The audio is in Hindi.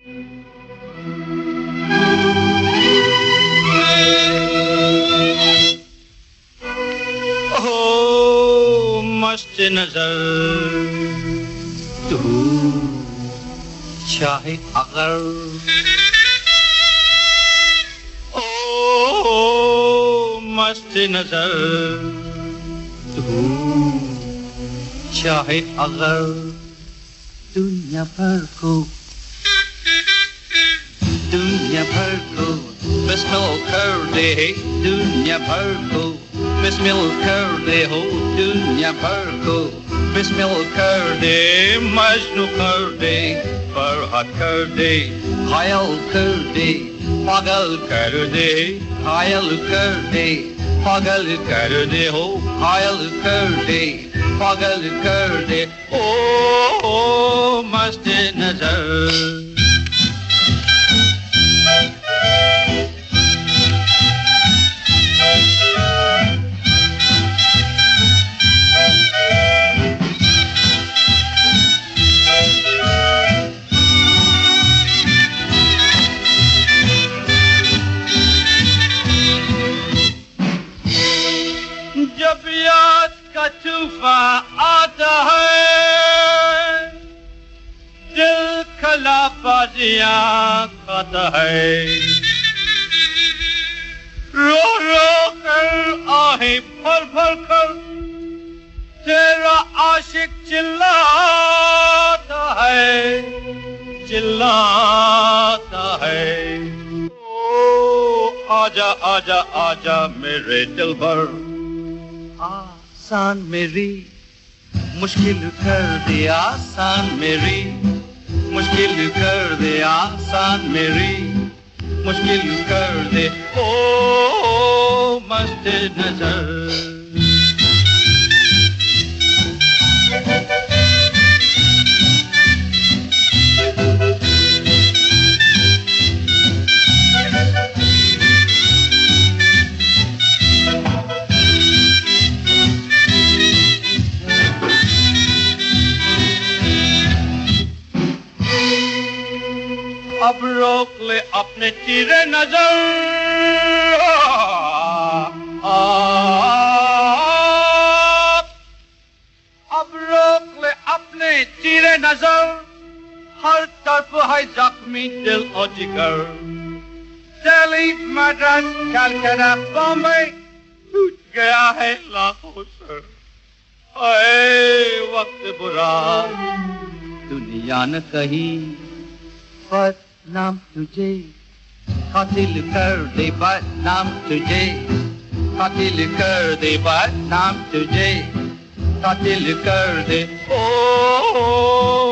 ओ मस्त नजर तू चाहे अगर, ओ मस्त नजर तू चाहे अगर, दुनिया भर को बिस्मिल कर दे, दुनिया भर को बिस्मिल कर दे हो, दुनिया भर को बिस्मिल कर दे, मजनू कर दे, फरहद कर दे, घायल कर दे, पागल कर दे, घायल कर दे, पागल कर दे हो, घायल कर दे, पागल कर दे, ओ मस्त नजर। जब याद का तूफान आता है, दिल खला बाजियां खाता है, रो रो कर आहें भर भर कर तेरा आशिक चिल्लाता है, चिल्लाता है। ओ आजा आजा आजा मेरे दिलबर, आसान मेरी मुश्किल कर दे, आसान मेरी मुश्किल कर दे, आसान मेरी मुश्किल कर दे, ओ मस्त नजर। अब रोक ले अपने तीरे नजर, अब रोक ले अपने तीरे नजर, हर तरफ है जख्मी दिल और जिगर, दिल्ली मद्रास कलकत्ता बॉम्बे टूट गया है लाखों सर, वक्त बुरा दुनिया न कही पर नाम तुझे कातिल कर दे, बदनाम तुझे कातिल कर दे, बदनाम तुझे कातिल कर दे, ओ